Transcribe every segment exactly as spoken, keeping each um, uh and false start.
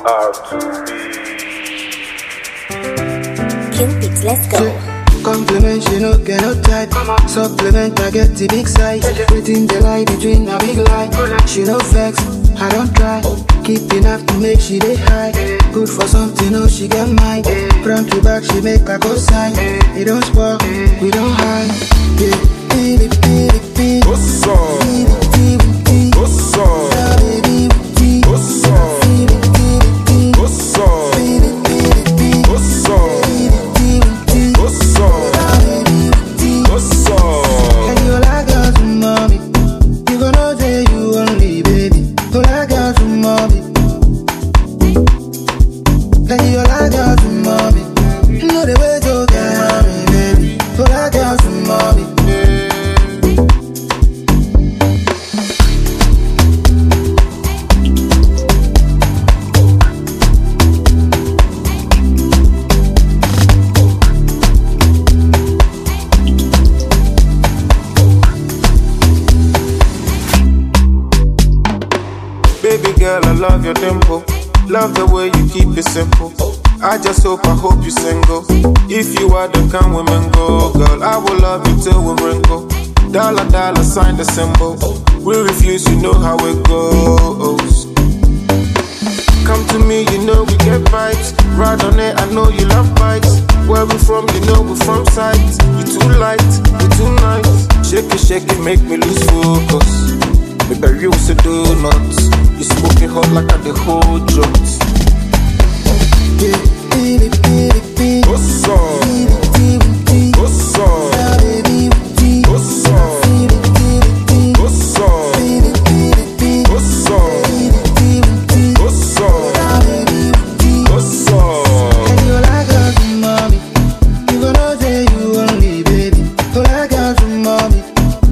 are to be. Kingpix, let's go. Compliment, she no get no type. Supplement, I get the big size. Within the lie between a big lie. She no vex, I don't try. Keep enough to make she dey high. Good for something, oh she get mine. Front to back, she make a go sign. It don't spoil, we don't hide. Yeah, beep it, beep it, beep. What's up? Beep it, beep it, beep. What's up? Yeah, baby, beep. What's up? Beep it, beep it, beep. What's up? Beep it, beep it, beep. What's up? Beep it, beep it, beep. What's up? Yeah, baby, beep. What's up? And you like girls from mommy. You gonna say you only, baby. You like girls from mommy. And you like girls from mommy. You know the way to get me, baby. You like girls from mommy. Baby girl, I love your tempo. Love the way you keep it simple. I just hope, I hope you single. If you are the kind women go, girl, I will love you till we wrinkle. Dollar, dollar, sign the symbol. We refuse, you know how it goes. Come to me, you know we get vibes. Ride on it, I know you love bikes. Where we from, you know we from sides. You too light, you too nice. Shake it, shake it, make me lose focus. Make a real to do nuts. You smoking hot like at the whole drugs. Yeah, beep it, beep it, beep. What's up? Beep it, beep it, beep. What's up? Yeah, baby, beep. What's up? Beep it, beep it, beep. What's up? Beep it, beep it, beep. What's up? Beep it, beep it, beep. What's up? Yeah, baby, beep. What's up? And you like girls from mommy. You gonna say you only, baby. You like girls from mommy.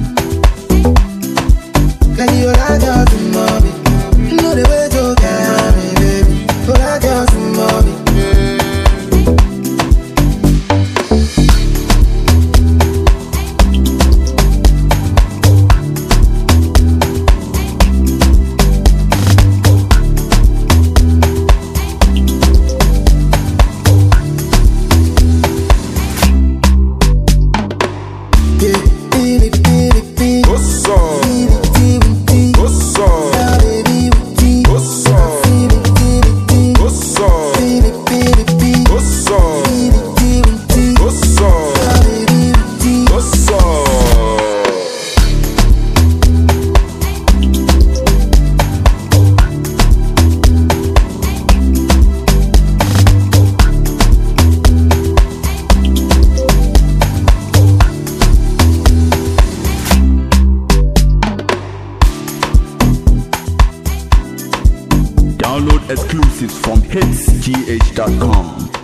And you like girls from mommy. You know the way to get me, baby. You like girls from mommy. Yeah, beep it, beep it, beep. What's up? Beep it, beep it, beep. What's up? Yeah, baby, beep. What's up? Beep it, beep it, beep. What's up? Beep it, beep it, beep. What's up? Beep it, beep it, beep. What's up? Yeah, baby, beep. What's up? Download exclusives from hits g h dot com.